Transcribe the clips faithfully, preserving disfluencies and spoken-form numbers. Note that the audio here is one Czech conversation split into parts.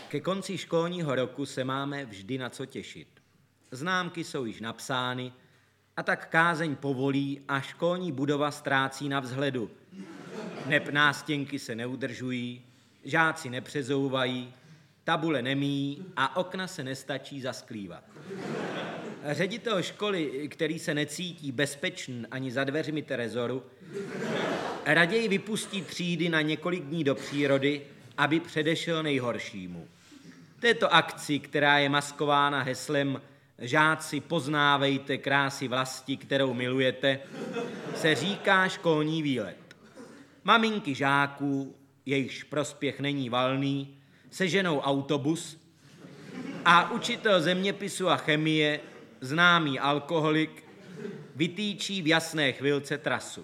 Ke konci školního roku se máme vždy na co těšit. Známky jsou již napsány a tak kázeň povolí a školní budova ztrácí na vzhledu. Neb nástěnky se neudržují, žáci nepřezouvají, tabule nemíjí a okna se nestačí zasklívat. Ředitel školy, který se necítí bezpečný ani za dveřmi trezoru, raději vypustí třídy na několik dní do přírody, aby předešel nejhoršímu. Této akci, která je maskována heslem Žáci, poznávejte krásy vlasti, kterou milujete, se říká školní výlet. Maminky žáků, jejichž prospěch není valný, seženou autobus a učitel zeměpisu a chemie, známý alkoholik, vytýčí v jasné chvilce trasu.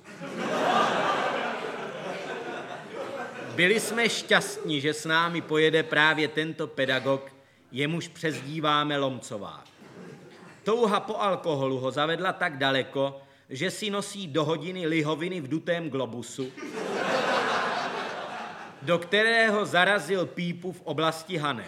Byli jsme šťastní, že s námi pojede právě tento pedagog, jemuž přezdíváme Lomcovák. Touha po alkoholu ho zavedla tak daleko, že si nosí do hodiny lihoviny v dutém globusu, do kterého zarazil pípu v oblasti Hané.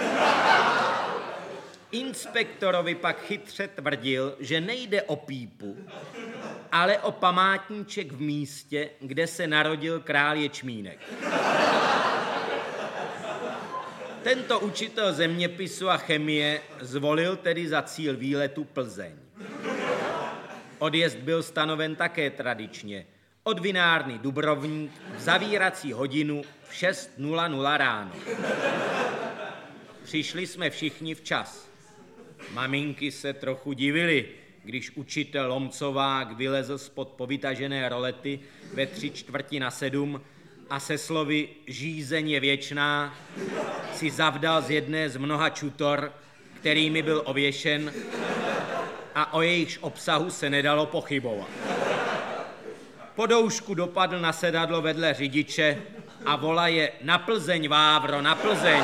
Inspektorovi pak chytře tvrdil, že nejde o pípu, ale o památníček v místě, kde se narodil král ječmínek. Tento učitel zeměpisu a chemie zvolil tedy za cíl výletu Plzeň. Odjezd byl stanoven také tradičně. Od vinárny Dubrovník v zavírací hodinu v šest nula nula ráno. Přišli jsme všichni včas. Maminky se trochu divily, když učitel Lomcovák vylezl spod povytažené rolety ve tři čtvrti na sedm a se slovy žízeň je věčná si zavdal z jedné z mnoha čutor, kterými byl ověšen a o jejichž obsahu se nedalo pochybovat. Po doušku dopadl na sedadlo vedle řidiče a volaje na Plzeň, Vávro, na Plzeň.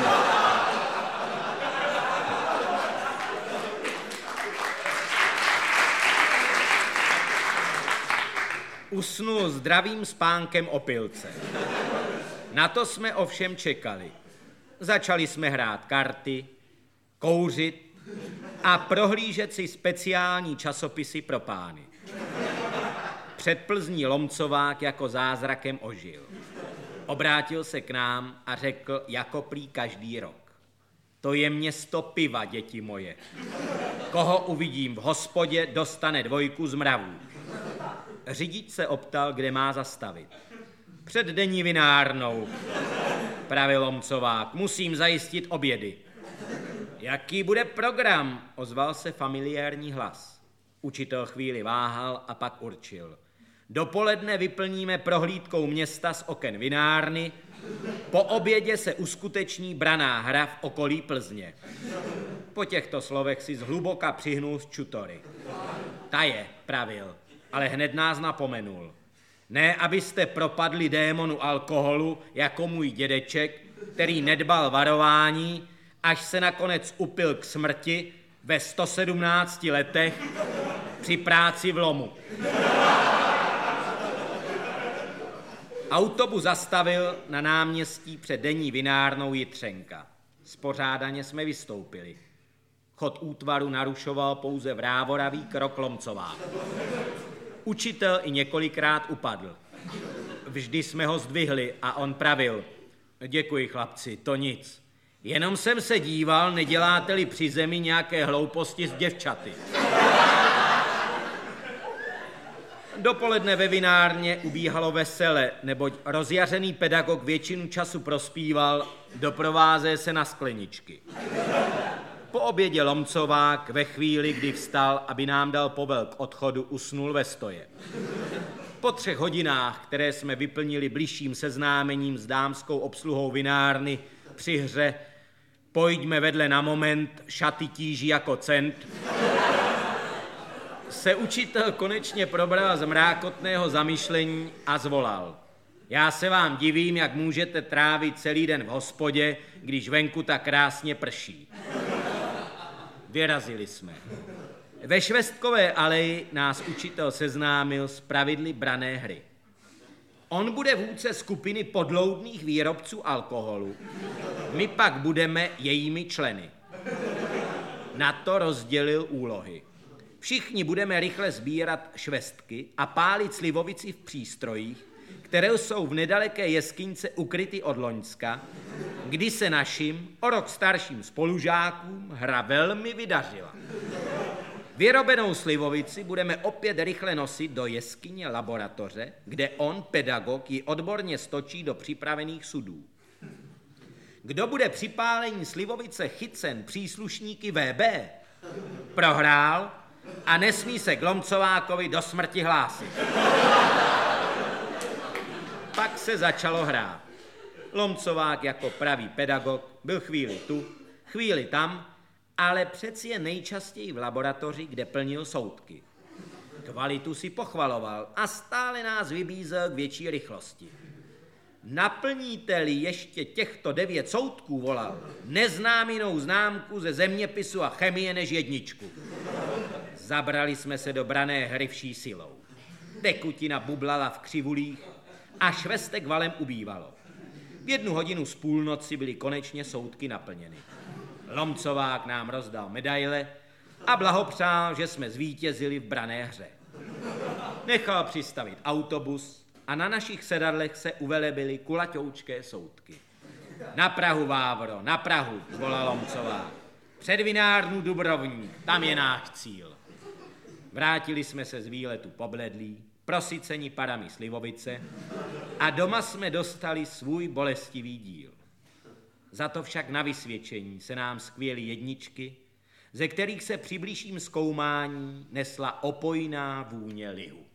Usnul zdravým spánkem opilce. Na to jsme ovšem čekali. Začali jsme hrát karty, kouřit a prohlížet si speciální časopisy pro pány. Před Plzní Lomcovák jako zázrakem ožil. Obrátil se k nám a řekl jako prý každý rok. To je město piva, děti moje. Koho uvidím v hospodě, dostane dvojku z mravů. Řidič se optal, kde má zastavit. Před denní vinárnou, pravil Lomcovák, musím zajistit obědy. Jaký bude program? Ozval se familiární hlas. Učitel chvíli váhal a pak určil. Dopoledne vyplníme prohlídkou města z oken vinárny, po obědě se uskuteční branná hra v okolí Plzně. Po těchto slovech si zhluboka přihnul z čutory. Ta je, pravil, ale hned nás napomenul. Ne, abyste propadli démonu alkoholu jako můj dědeček, který nedbal varování, až se nakonec upil k smrti ve sto sedmnácti letech při práci v lomu. Autobus zastavil na náměstí před denní vinárnou Jitřenka. Spořádaně jsme vystoupili. Chod útvaru narušoval pouze vrávoravý krok Lomcová. Učitel i několikrát upadl. Vždy jsme ho zdvihli a on pravil. Děkuji, chlapci, to nic. Jenom jsem se díval, neděláte-li při zemi nějaké hlouposti s děvčaty. Dopoledne ve vinárně ubíhalo vesele, neboť rozjařený pedagog většinu času prospíval, doprováze se na skleničky. Po obědě Lomcovák ve chvíli, kdy vstal, aby nám dal povel k odchodu, usnul ve stoje. Po třech hodinách, které jsme vyplnili bližším seznámením s dámskou obsluhou vinárny při hře Pojďme vedle na moment, šaty tíží jako cent, se učitel konečně probral z mrákotného zamyšlení a zvolal. Já se vám divím, jak můžete trávit celý den v hospodě, když venku tak krásně prší. Vyrazili jsme. Ve Švestkové aleji nás učitel seznámil s pravidly branné hry. On bude vůdce skupiny podloudných výrobců alkoholu, My pak budeme jejími členy. Na to rozdělil úlohy. Všichni budeme rychle sbírat švestky a pálit slivovici v přístrojích, které jsou v nedaleké jeskyňce ukryty od loňska, kdy se našim o rok starším spolužákům hra velmi vydařila. Vyrobenou slivovici budeme opět rychle nosit do jeskyně laboratoře, kde on, pedagog, ji odborně stočí do připravených sudů. Kdo bude při pálení slivovice chycen příslušníky V B, prohrál a nesmí se k Lomcovákovi do smrti hlásit. Pak se začalo hrát. Lomcovák jako pravý pedagog byl chvíli tu, chvíli tam, ale přeci je nejčastěji v laboratoři, kde plnil soudky. Kvalitu si pochvaloval a stále nás vybízel k větší rychlosti. Naplníte-li ještě těchto devět soudků, volal, neznám jinou známku ze zeměpisu a chemie než jedničku. Zabrali jsme se do brané hry vší silou. Tekutina bublala v křivulích a švestek valem ubývalo. V jednu hodinu z půlnoci byly konečně soudky naplněny. Lomcovák nám rozdal medaile a blahopřál, že jsme zvítězili v brané hře. Nechal přistavit autobus a na našich sedadlech se uvelebily kulaťoučké soudky. Na Prahu, Vávro, na Prahu, zvolal Lomcovák. Před vinárnu Dubrovník, tam je náš cíl. Vrátili jsme se z výletu pobledlí, prosyceni parami slivovice a doma jsme dostali svůj bolestivý díl. Za to však na vysvědčení se nám skvěly jedničky, ze kterých se při bližším zkoumání nesla opojná vůně lihu.